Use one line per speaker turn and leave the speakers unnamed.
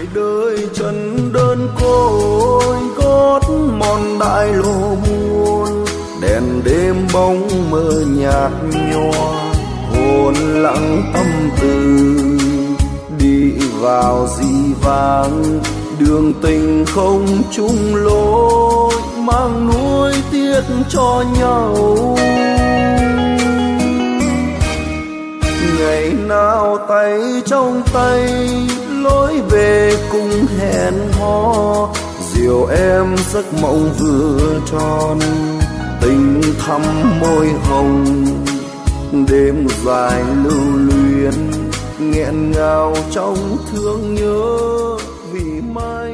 đời trần đơn côi gót mòn đại lộ buồn, đèn đêm bóng mơ nhạt nhòa, hồn lặng tâm tư đi vào dĩ vãng, đường tình không chung lối, mang nuối tiếc cho nhau. Ngày nào tay trong tay lối về cùng hẹn hò, dìu em giấc mộng vừa tròn, tình thắm môi hồng, đêm dài lưu luyến nghẹn ngào trong thương nhớ vì mai